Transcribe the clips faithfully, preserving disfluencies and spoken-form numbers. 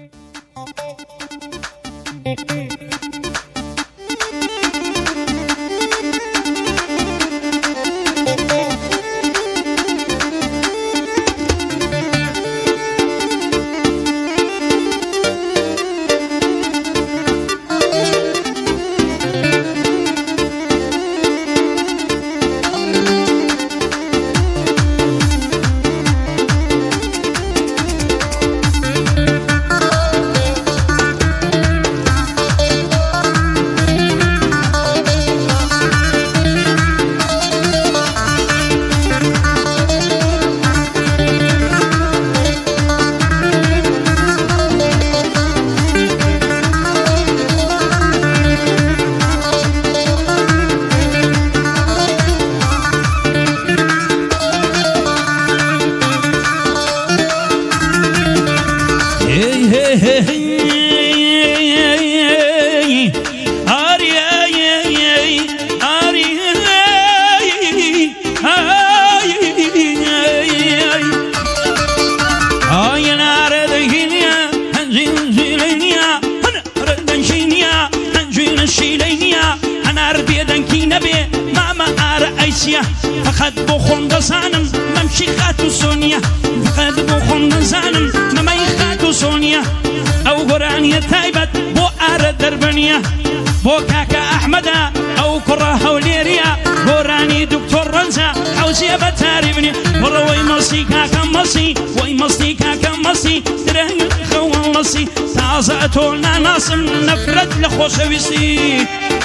فقط بخون دزانم ممشي خاتو سونيا فقط بخون دزانم ممي خاتو سونيا او قرانية تايبت بو آر دربنيا بو كاكا أحمدا او كره وليريا قراني دكتور رنزا حوزي بتاري بني وروي مصي كاكا مصي وي مصي كاكا مصي درهن خوان مصي تعزأتولنا ناصم نفرد لخوشويسي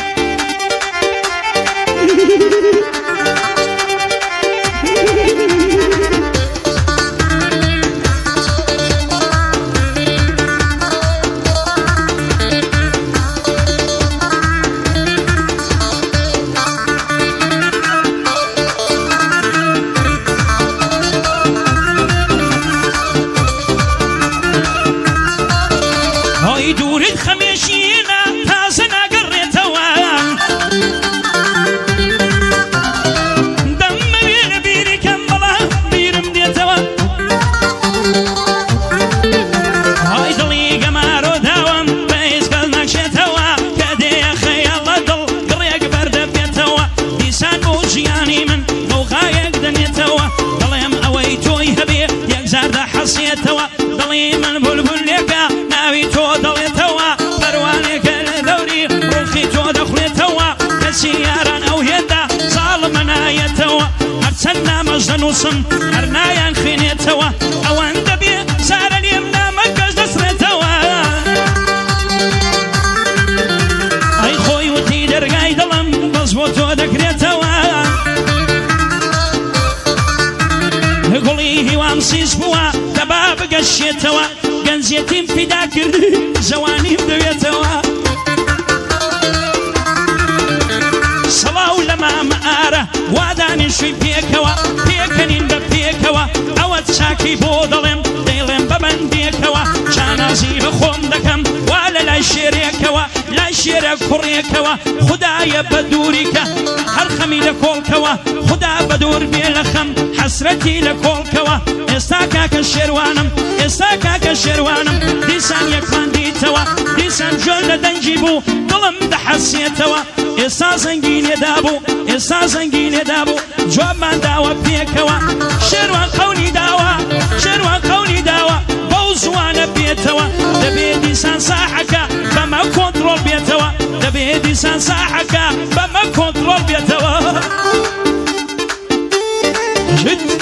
ضلي من بلبل لك ناوي تو ضلي توا پروانك لدوري روخي تو دخلي توا كسيارا او هدا ظالمنا يتوا ارسلنا مجنوسم ارنايا خيني توا او اندبي سار اليمنا مكز دسر توا اي خوي وتي درقاي ضلم بزبوتو دكري توا قولي وامسي سبوا دباب قشيتوا قنزيتين في داكر زواني بدويتوا صلاة لما مآرة واداني شوي بيكوا بيكنين ببيكوا اوت ساكي بودلم ديلم ببن بيكوا شانازي بخوم دكم ولا لا شريكوا لا شريك كوريكوا خدايا بدوريك هرخمي لكولكوا خدا بدور بيلخم حسرتي لكولكوا استاكا كشروانم استاكا كشروانم ديسان يكفان ديتوا ديسان جل دنجيبو ظلم دحسيتوا استا زنگين يدابو استا زنگين يدابو جواب من داوا بيكوا شروان قولي داوا شروان قولي داوا بوزوانا بيتوا دبي ديسان صاحكا بما كنترول بيتوا دبي ديسان صاحكا بما كنترول بيتوا جد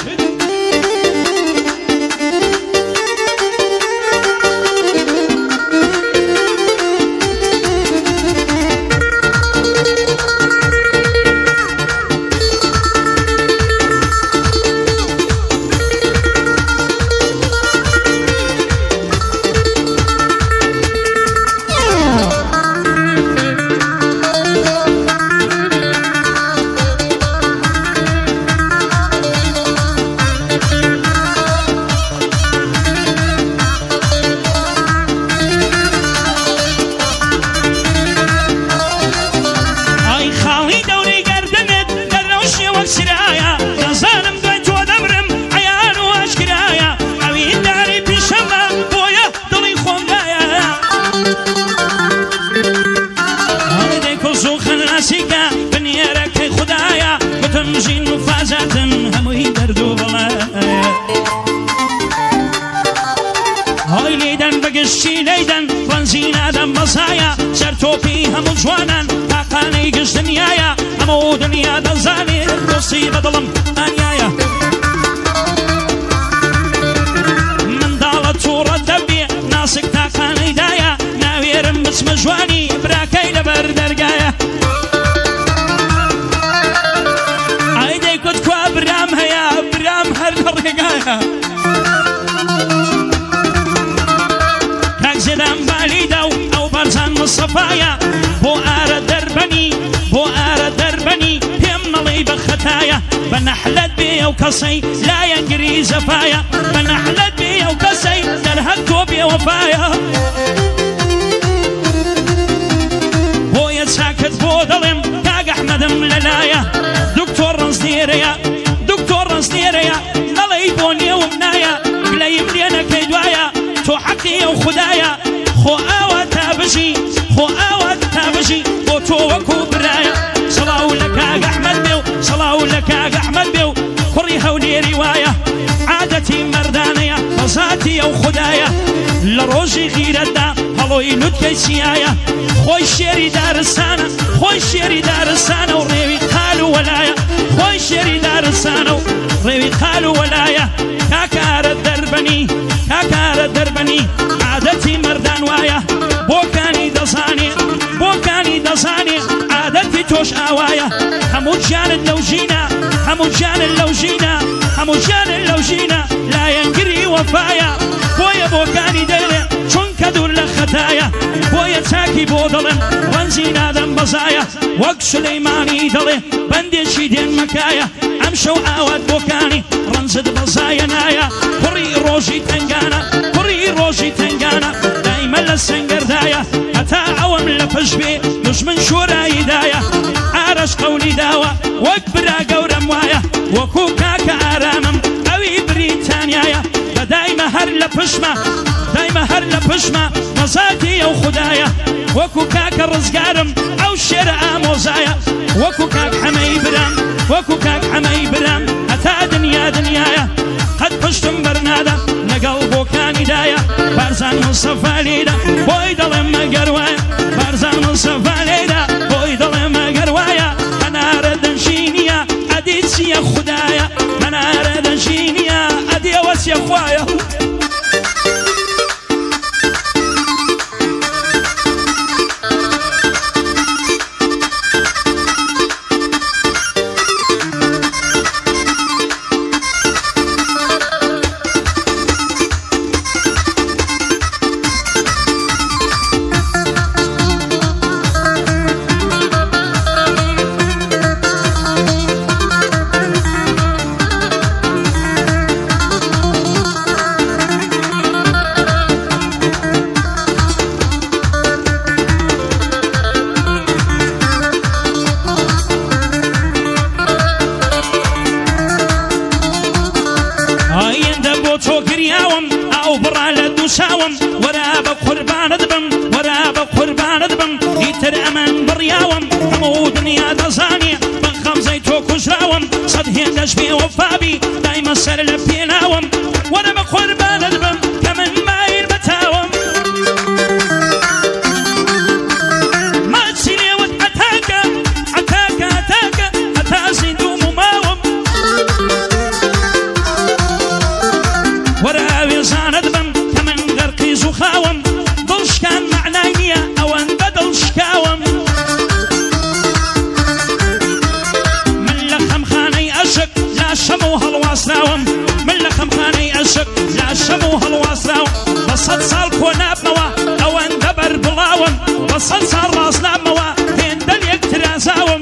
ئای لێدەن بەگشتی لەیدەن ڕەنجی نادەم بەزایە سەرتۆپی هەموو جوانان تاقانەی گشت دنیایە هەموو دنیا دەزانێت دۆستی بەدڵم ئانیایە منداڵە تووڕە دەبێ ناسک تاقانەیدایە ناوێرم بچمە جوانی براکەی لەبەر دەرگایە ئای دەیکوت کوا برام هەیە برام هەر لە ڕێگایە کاک زێدان بالیدا و ئەو بەرزان مستەفایە بۆ ئارە دەربەنی بۆ ئارە دەربەنی پێم نەڵێی بە خەتایە بە نەحلەت بێ ئەو کەسەی لایەنگری زەفایە بە نەحلەت بێ ئەو کەسەی دەرهەت تۆ بێوەفایە بۆیە چاکت بۆ دەڵێم کاک ئەحمەدم لەلایە دکتۆر ڕەنجدێرەیە دکتۆر ڕەنجدێرەیە نەڵێی بۆ نێوم نایە گلەیم لێ نەکەی دوایە تۆ حەقی ئەو خودایە خۆ ئاوا تا بژی خۆ ئاوا تا بژی بۆ تۆ وەکو برایە سەڵاو لە کاک ئەحمەد بێ و سەڵاو لە کاک ئەحمەد بێ و کوڕی هەولێری وایە عادەتی مەردانەیە بەزاتی ئەو خودایە لە ڕۆژی غیرەتدا هەڵۆی لوتکەی چیایە خۆی شێری دارستانە خۆی شێری دارستانە و ڕێوی قال و وەلایە خۆی شێری دارستانە و ڕێوی قال و وەلایە کاکارە دەربەنی کاکارە دەربەنی عادەتی مەردان وایە بۆکانی دەزانێ بۆکانی دەزانێ عادەتی تۆش ئاوایە هەموو گیانت لەو ژینە هەموو گیانت لەو ژینە هەموو گیانت لەو ژینە لایەنگری وەفایە بۆیە بۆکانی دەڵێ چونکە دوور لە خەتایە بۆیە چاکی بۆ دەڵێم ڕەنجی نادەم بەزایە وەک سولەیمانی دەڵێ بەندێکی دێن مەکایە ئەم شەو ئاوات بۆکانی ڕەنجت بەزایە نایە کوڕی ڕۆژی تەنگانە کوڕی ڕۆژی تەنگانە دایمە لە سەنگەردایە هەتا ئەوەم لە پشت بێ دوژمن شۆراییدایە ئارەش قەولی داوە وەک برا گەورەم وایە وەکو کاکە ئارامم ئەوی بریتانیایە بە دایمە هەر لە پشمە دایمە هەر لە پشمە مەزاتی ئەو خودایە وەکو کاکە ڕزگارم ئەو شێرە ئامۆزایە وەکو کاک حەمەی برام وەکو کاک حەمەی برام هەتا دنیا دنیایە قەت پشتم بەرنادە لەگەڵ بۆکانی دایە بارزان مستەفا لێدا بۆی دەڵێم مەگەر وایە بارزان مستەفا لێدا بۆی دەڵێم مەگەر وایە هەنارە دەنشینیە ئەدی چییە خودایە هەنارە دەنشینیە ئەدی ئەوە چیە خوایە وەرا بە قوربانت بم وەرا بە قوربانت بم ئیتر ئەمەن بڕیاوم هەموو دنیا دەزانێ بە خەمزەی تۆ کوژراوم سەد هێندەش بێوەفابی دایمە سەر لە پێناوم وەرا بە قوربانت بم کە من مایر بەتاوم ماچی لێوت ئەتاکە ئەتاکە ئەتاکە ئەتا زیندوم و ماوم وەرا وێزانت بم خاوم دڵشکان معنای نییە ئەوەن بە دڵشکاوم من لە خەمخانەی ئەشک لا شەم و هەڵواسراوم من لە خەمخانەی ئەشک لا شەم و هەڵواسراوم بە سەد ساڵ کۆ نابمەوە ئەوەن دەبەر بڵاوم بە سەد ساڵ ڕاست نابمەوە هێندە لێک ترازاوم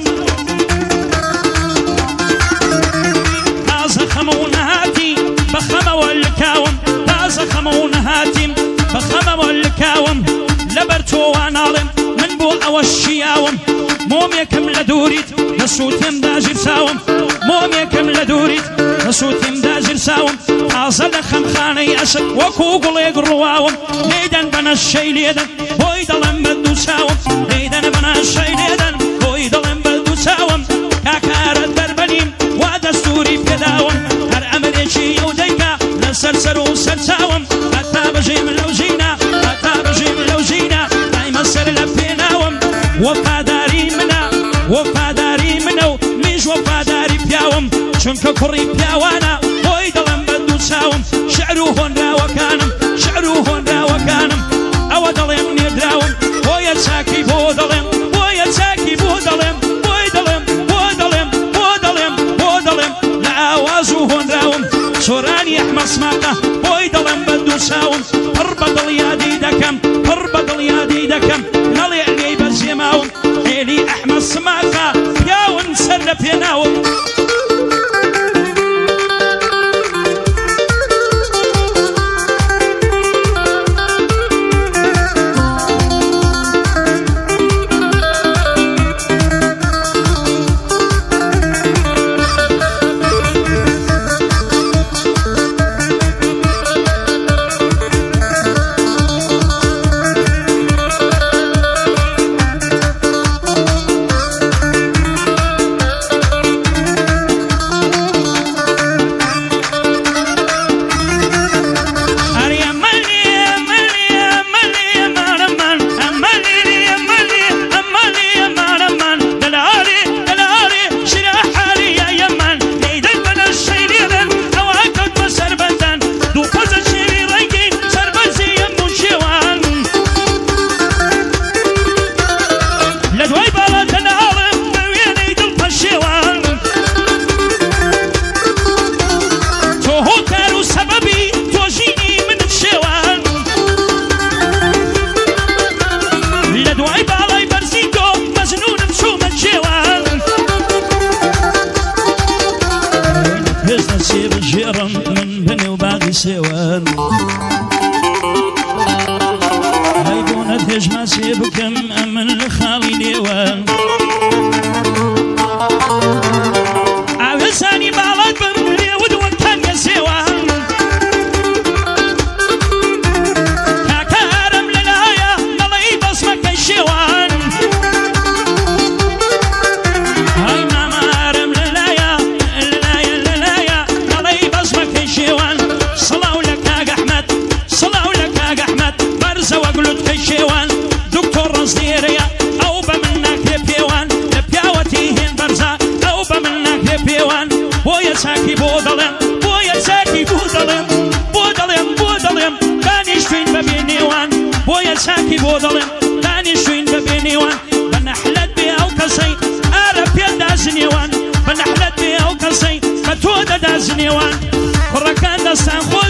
تازە خەمە و نەهاتی بە خەمەوە لکاوم تازە خەمە و نەهاتیم بەخەمەوە لکاوم لەبەر تۆوا ناڵێم من بۆ ئەوە شیاوم مۆمێکم لە دووریت لە سووتێمدا ژیرساوم مۆمێکم لە دووریت لە سووتێمدا ژیرساوم تازە لە خەمخانەی ئەشک وەکو گوڵێک ڕواوم لێدەن بەنە شەی لێدەن بۆی دەڵێم بە دوو چاوم لێدەن بەنە شەی لێدەن بۆی دەڵێم بە دوو چاوم کاکارە دەربەنیم وا دەستوری پێداوم هەر ئەمرێکی ئەو دەیکا لەسەر سەر و سەر چاوم هەتا بەژێ من لەو ژی چونکە کوڕی پیاوانە بۆی دەڵێم بە دوو چاوم شعر و هۆنراوەکانم شعر و هۆنراوەکانم ئەوە دەڵێم نێدراوم بۆیە چاکی بۆ دەڵێم بۆیە چاکی بۆ دەڵێم بۆی دەڵێم بۆ دەڵێم بۆ دەڵێم بۆ دەڵێم لە ئاواز و هۆنراوم سۆرانی ئەحمەد سماقە بۆی دەڵێم بە دوو چاوم پڕ بە دڵیادی دەکەم پڕ بە دڵیادی دەکەم نەڵێ لێی بەجێماوم ئێلی ئەحمەد سماقە پیاون سەر لە پێناوم سوان هاي بونت هجمة سيبكم أمن لخالي ديوان عوزاني بالات برمي ودوان كان يسيوان كاكارم للايا نلي بصمك الشيوان هاي ماما رم للايا للايا للايا نلي بصمك الشيوان صلاو لك يا أحمد صلاو لك يا أحمد برزة وقلت كشيوان دكتور رصديريا أو بمنك بيوان بياوتيهن برزة أو بمنك بيوان بويا ساكي بودلم بويا ساكي بودلم بودلم بودلم دانشتوين ببينيوان بويا ساكي بودلم دانشتوين ببينيوان بنحلت بيا وكسي أعرف يدازنيوان بنحلت بيا وكسي فتودة دازنيوان كركان دستان